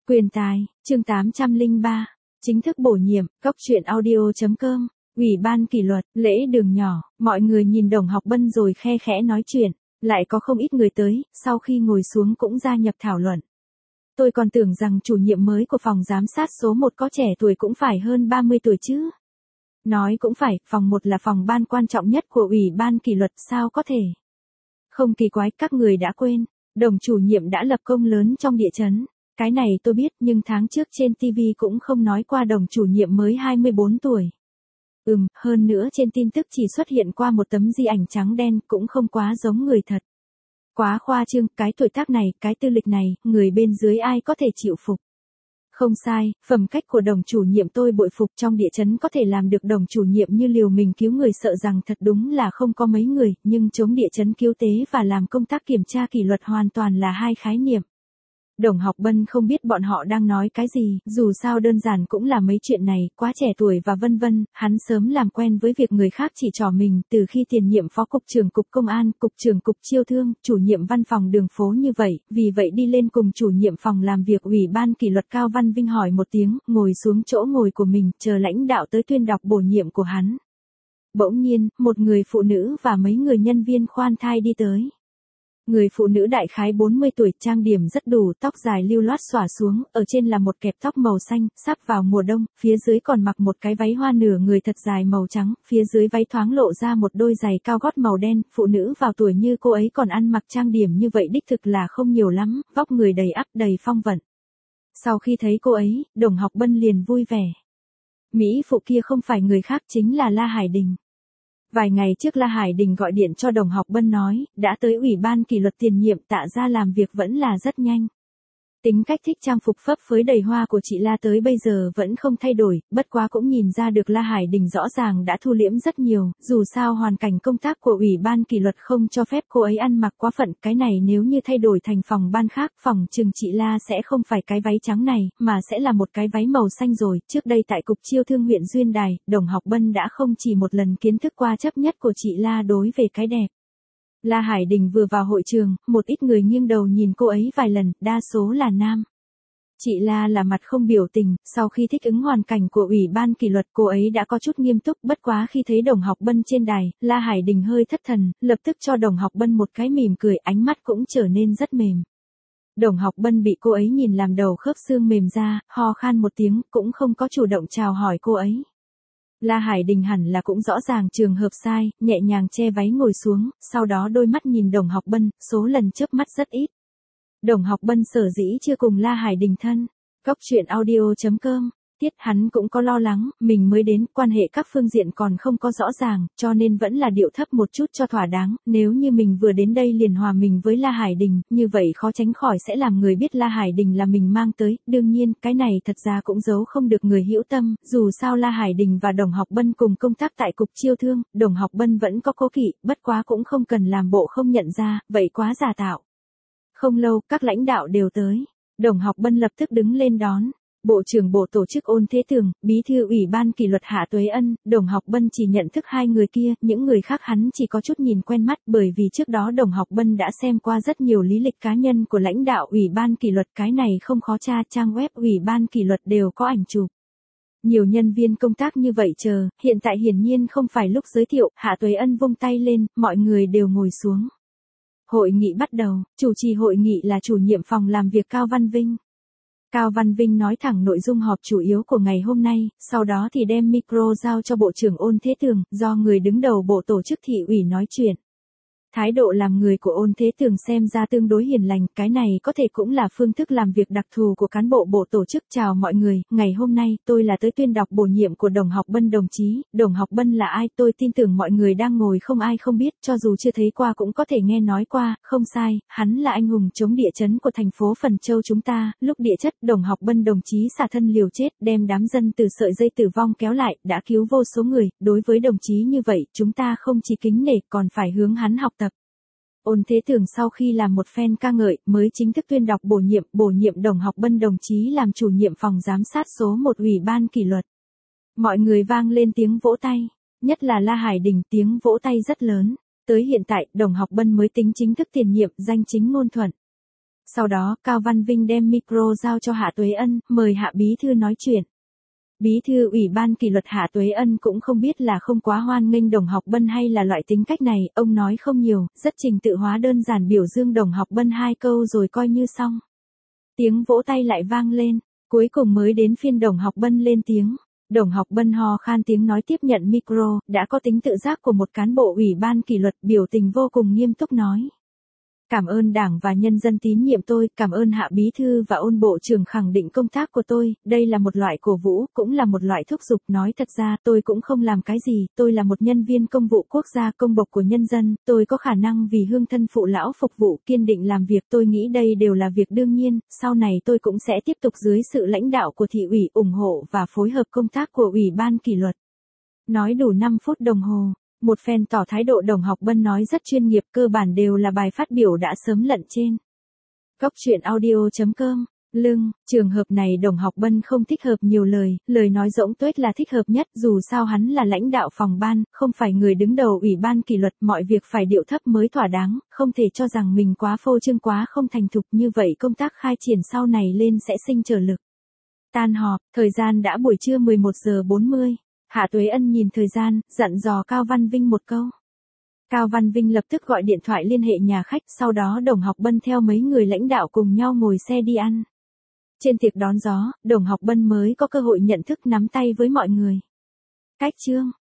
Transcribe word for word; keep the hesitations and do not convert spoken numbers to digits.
Quyền tài, chương tám trăm lẻ ba, chính thức bổ nhiệm, góc truyện audio chấm com, Ủy ban kỷ luật, lễ đường nhỏ, mọi người nhìn Đồng Học Bân rồi khe khẽ nói chuyện, lại có không ít người tới, sau khi ngồi xuống cũng gia nhập thảo luận. Tôi còn tưởng rằng chủ nhiệm mới của phòng giám sát số một có trẻ tuổi cũng phải hơn ba mươi tuổi chứ. Nói cũng phải, phòng một là phòng ban quan trọng nhất của Ủy ban kỷ luật, sao có thể. Không kỳ quái, các người đã quên, Đồng chủ nhiệm đã lập công lớn trong địa chấn. Cái này tôi biết, nhưng tháng trước trên ti vi cũng không nói qua Đồng chủ nhiệm mới hai mươi bốn tuổi. Ừm, hơn nữa trên tin tức chỉ xuất hiện qua một tấm di ảnh trắng đen, cũng không quá giống người thật. Quá khoa trương, cái tuổi tác này, cái tư lịch này, người bên dưới ai có thể chịu phục. Không sai, phẩm cách của Đồng chủ nhiệm tôi bội phục, trong địa chấn có thể làm được Đồng chủ nhiệm như liều mình cứu người sợ rằng thật đúng là không có mấy người, nhưng chống địa chấn cứu tế và làm công tác kiểm tra kỷ luật hoàn toàn là hai khái niệm. Đồng Học Bân không biết bọn họ đang nói cái gì, dù sao đơn giản cũng là mấy chuyện này, quá trẻ tuổi và vân vân, hắn sớm làm quen với việc người khác chỉ trỏ mình, từ khi tiền nhiệm phó cục trưởng cục công an, cục trưởng cục chiêu thương, chủ nhiệm văn phòng đường phố như vậy, vì vậy đi lên cùng chủ nhiệm phòng làm việc Ủy ban kỷ luật Cao Văn Vinh hỏi một tiếng, ngồi xuống chỗ ngồi của mình, chờ lãnh đạo tới tuyên đọc bổ nhiệm của hắn. Bỗng nhiên, một người phụ nữ và mấy người nhân viên khoan thai đi tới. Người phụ nữ đại khái bốn mươi tuổi, trang điểm rất đủ, tóc dài lưu loát xõa xuống, ở trên là một kẹp tóc màu xanh, sắp vào mùa đông, phía dưới còn mặc một cái váy hoa nửa người thật dài màu trắng, phía dưới váy thoáng lộ ra một đôi giày cao gót màu đen, phụ nữ vào tuổi như cô ấy còn ăn mặc trang điểm như vậy đích thực là không nhiều lắm, vóc người đầy ắp đầy phong vận. Sau khi thấy cô ấy, Đồng Học Bân liền vui vẻ. Mỹ phụ kia không phải người khác chính là La Hải Đình. Vài ngày trước La Hải Đình gọi điện cho Đồng Học Bân nói, đã tới Ủy ban kỷ luật tiền nhiệm, tạ ra làm việc vẫn là rất nhanh. Tính cách thích trang phục phấp phới đầy hoa của chị La tới bây giờ vẫn không thay đổi, bất quá cũng nhìn ra được La Hải Đình rõ ràng đã thu liễm rất nhiều, dù sao hoàn cảnh công tác của Ủy ban kỷ luật không cho phép cô ấy ăn mặc quá phận, cái này nếu như thay đổi thành phòng ban khác, phòng trừng chị La sẽ không phải cái váy trắng này, mà sẽ là một cái váy màu xanh rồi, trước đây tại cục chiêu thương huyện Duyên Đài, Đồng Học Bân đã không chỉ một lần kiến thức qua chấp nhất của chị La đối về cái đẹp. La Hải Đình vừa vào hội trường, một ít người nghiêng đầu nhìn cô ấy vài lần, đa số là nam. Chị La là mặt không biểu tình, sau khi thích ứng hoàn cảnh của Ủy ban kỷ luật cô ấy đã có chút nghiêm túc, bất quá khi thấy Đồng Học Bân trên đài, La Hải Đình hơi thất thần, lập tức cho Đồng Học Bân một cái mỉm cười, ánh mắt cũng trở nên rất mềm. Đồng Học Bân bị cô ấy nhìn làm đầu khớp xương mềm ra, ho khan một tiếng, cũng không có chủ động chào hỏi cô ấy. La Hải Đình hẳn là cũng rõ ràng trường hợp sai, nhẹ nhàng che váy ngồi xuống, sau đó đôi mắt nhìn Đồng Học Bân, số lần chớp mắt rất ít. Đồng Học Bân sở dĩ chưa cùng La Hải Đình thân. Góc truyện audio chấm com, tiết hắn cũng có lo lắng, mình mới đến, quan hệ các phương diện còn không có rõ ràng, cho nên vẫn là điệu thấp một chút cho thỏa đáng, nếu như mình vừa đến đây liền hòa mình với La Hải Đình, như vậy khó tránh khỏi sẽ làm người biết La Hải Đình là mình mang tới, đương nhiên, cái này thật ra cũng giấu không được người hữu tâm, dù sao La Hải Đình và Đồng Học Bân cùng công tác tại cục chiêu thương, Đồng Học Bân vẫn có cố kỵ, bất quá cũng không cần làm bộ không nhận ra, vậy quá giả tạo. Không lâu, các lãnh đạo đều tới, Đồng Học Bân lập tức đứng lên đón. Bộ trưởng Bộ Tổ chức Ôn Thế Tường, Bí thư Ủy ban kỷ luật Hạ Tuế Ân, Đồng Học Bân chỉ nhận thức hai người kia, những người khác hắn chỉ có chút nhìn quen mắt, bởi vì trước đó Đồng Học Bân đã xem qua rất nhiều lý lịch cá nhân của lãnh đạo Ủy ban kỷ luật, cái này không khó tra, trang web Ủy ban kỷ luật đều có ảnh chụp. Nhiều nhân viên công tác như vậy chờ, hiện tại hiển nhiên không phải lúc giới thiệu, Hạ Tuế Ân vung tay lên, mọi người đều ngồi xuống. Hội nghị bắt đầu, chủ trì hội nghị là chủ nhiệm phòng làm việc Cao Văn Vinh. Cao Văn Vinh nói thẳng nội dung họp chủ yếu của ngày hôm nay, sau đó thì đem micro giao cho Bộ trưởng Ôn Thế Tường, do người đứng đầu Bộ Tổ chức Thị ủy nói chuyện. Thái độ làm người của Ôn Thế Tường xem ra tương đối hiền lành, cái này có thể cũng là phương thức làm việc đặc thù của cán bộ Bộ Tổ chức. Chào mọi người, ngày hôm nay tôi là tới tuyên đọc bổ nhiệm của Đồng Học Bân đồng chí. Đồng Học Bân là ai, tôi tin tưởng mọi người đang ngồi không ai không biết, cho dù chưa thấy qua cũng có thể nghe nói qua, không sai, hắn là anh hùng chống địa chấn của thành phố Phần Châu chúng ta, lúc địa chất, Đồng Học Bân đồng chí xả thân liều chết, đem đám dân từ sợi dây tử vong kéo lại, đã cứu vô số người, đối với đồng chí như vậy, chúng ta không chỉ kính nể còn phải hướng hắn học tập. Ôn Thế Tường sau khi làm một phen ca ngợi, mới chính thức tuyên đọc bổ nhiệm, bổ nhiệm Đồng Học Bân đồng chí làm chủ nhiệm phòng giám sát số một Ủy ban kỷ luật. Mọi người vang lên tiếng vỗ tay, nhất là La Hải Đình, tiếng vỗ tay rất lớn. Tới hiện tại, Đồng Học Bân mới tính chính thức tiền nhiệm, danh chính ngôn thuận. Sau đó, Cao Văn Vinh đem micro giao cho Hạ Tuế Ân, mời Hạ Bí Thư nói chuyện. Bí thư Ủy ban kỷ luật Hạ Tuế Ân cũng không biết là không quá hoan nghênh Đồng Học Bân hay là loại tính cách này, ông nói không nhiều, rất trình tự hóa đơn giản biểu dương Đồng Học Bân hai câu rồi coi như xong. Tiếng vỗ tay lại vang lên, cuối cùng mới đến phiên Đồng Học Bân lên tiếng. Đồng Học Bân ho khan tiếng nói tiếp nhận micro, đã có tính tự giác của một cán bộ Ủy ban kỷ luật, biểu tình vô cùng nghiêm túc nói. Cảm ơn Đảng và nhân dân tín nhiệm tôi, cảm ơn Hạ Bí Thư và Ôn Bộ trưởng khẳng định công tác của tôi, đây là một loại cổ vũ, cũng là một loại thúc giục. Nói thật ra tôi cũng không làm cái gì, tôi là một nhân viên công vụ quốc gia công bộc của nhân dân, tôi có khả năng vì hương thân phụ lão phục vụ, kiên định làm việc, tôi nghĩ đây đều là việc đương nhiên, sau này tôi cũng sẽ tiếp tục dưới sự lãnh đạo của thị ủy ủng hộ và phối hợp công tác của Ủy ban kỷ luật. Nói đủ năm phút đồng hồ. Một phen tỏ thái độ Đồng Học Bân nói rất chuyên nghiệp, cơ bản đều là bài phát biểu đã sớm lận trên. Góc truyện audio chấm com, lưng, trường hợp này Đồng Học Bân không thích hợp nhiều lời, lời nói rỗng tuếch là thích hợp nhất, dù sao hắn là lãnh đạo phòng ban, không phải người đứng đầu Ủy ban kỷ luật, mọi việc phải điệu thấp mới thỏa đáng, không thể cho rằng mình quá phô trương quá không thành thục, như vậy công tác khai triển sau này lên sẽ sinh trở lực. Tan họp, thời gian đã buổi trưa mười một giờ bốn mươi. Hạ Tuế Ân nhìn thời gian, dặn dò Cao Văn Vinh một câu. Cao Văn Vinh lập tức gọi điện thoại liên hệ nhà khách, sau đó Đồng Học Bân theo mấy người lãnh đạo cùng nhau ngồi xe đi ăn. Trên tiệc đón gió, Đồng Học Bân mới có cơ hội nhận thức nắm tay với mọi người. Cách chương